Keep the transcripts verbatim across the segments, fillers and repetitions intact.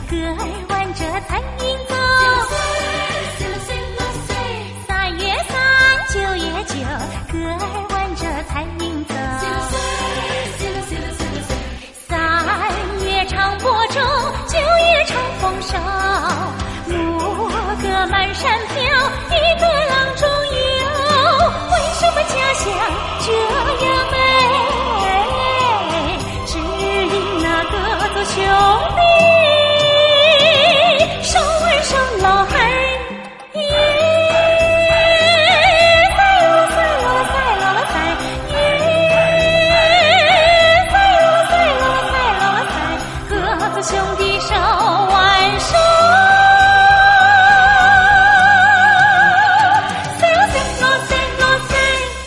歌儿挽着残云走。三月三，九月九，歌儿挽着残云走。三月长播种，九月长丰收。牧歌满山飘，一个浪中游。为什么家乡这样美？只因那个做兄弟手挽手老汉儿。兄弟手挽手，赛咯赛咯赛咯赛。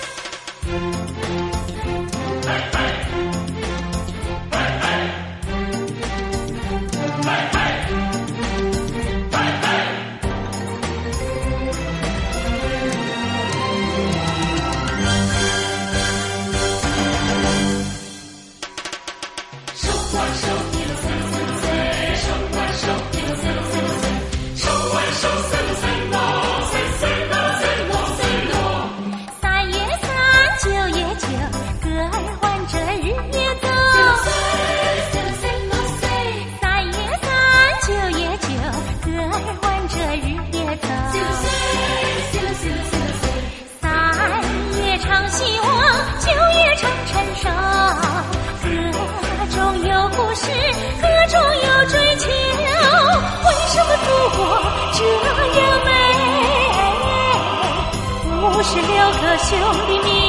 拜拜，拜拜，拜拜，拜拜。手挽手。五十六个兄弟。